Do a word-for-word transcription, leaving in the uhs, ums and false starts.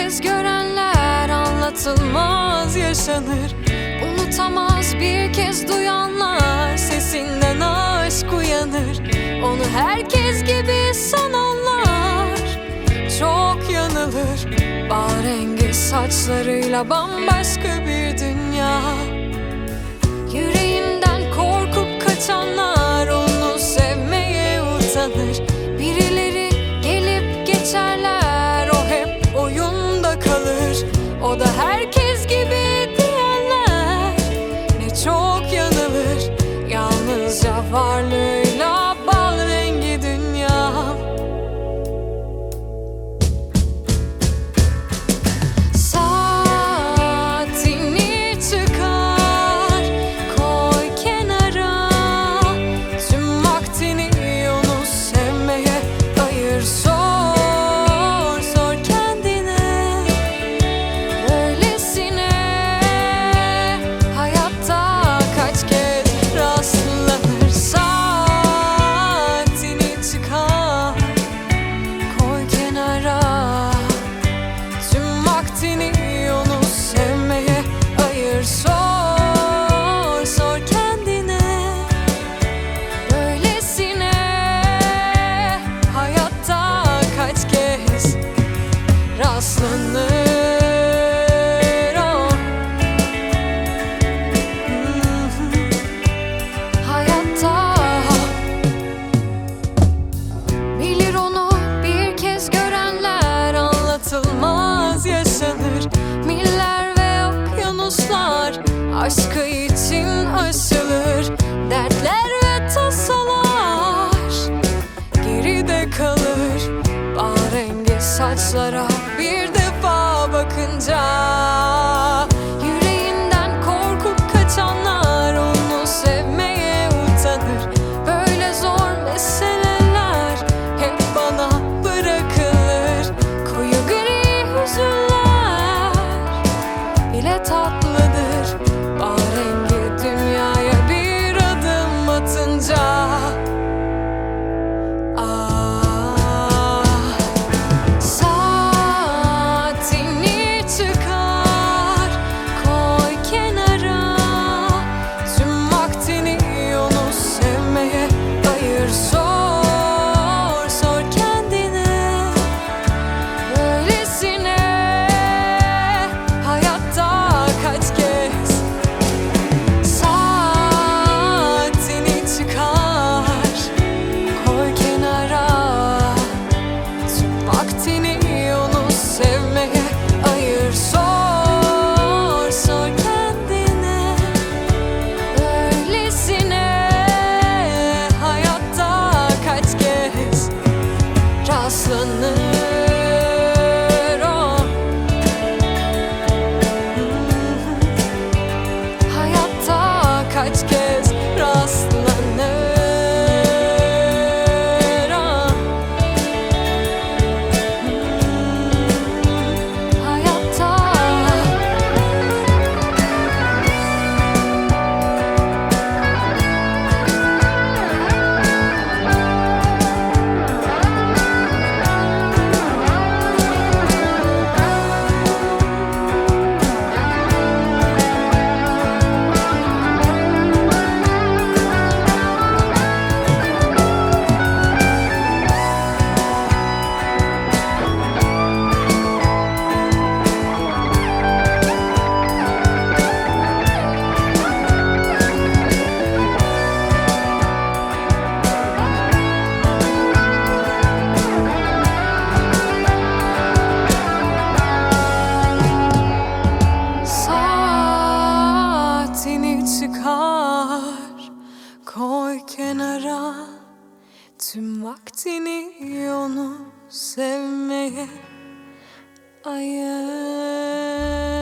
kez görenler anlatılmaz yaşanır. Unutamaz bir kez duyanlar, sesinden aşk uyanır. Onu herkes gibi sananlar çok yanılır. Bağrengi saçlarıyla bambaşka bir dünya. Yüreğinden korkup kaçanlar onu sevmeye utanır. Birileri gelip geçerler, o hep oyunda kalır. O da herkes gibi diyenler ne çok yanılır. Yalnızca varlığıyla bal rengi dünya. Saatini çıkar, koy kenara. Tüm vaktini onu sevmeye ayır. Sor, sor kendine. Öylesine hayatta kaç kez rastlanır. Saatini çıkar, koy kenara. Tüm vaktini onu sevmeye ayır. Sor, sor kendine. Öylesine hayatta kaç kez rastlanır. Oh. Mhm. Hayatta bilir onu bir kez görenler, anlatılmaz yaşanır. Miller ve okyanuslar aşkı için aşılır. Dertler ve tasalar geride kalır. Bağrengi saçlara bir defa bakınca. Yüreğinden korkup kaçanlar onu sevmeye utanır. Böyle zor meseleler hep bana bırakılır. Koyu gri hüzünler bile tatlıdır. Bağrengi dünyaya bir adım atınca. Ah, saatini çıkar, koy kenara. Tüm vaktini onu sevmeye ayır. Sor, sor kendine. Öylesine hayatta kaç kez. Saatini çıkar, koy kenara. Tüm vaktini onu sevmeye ayır. Sor, sor kendine. Öylesine hayatta kaç kez rastlanır. Oh. Mhm. Hayatta kaç kez rastlanır. Ah. Mhm. Hayatta. Saatini çıkar, koy kenara. Tüm vaktini onu sevmeye ayır.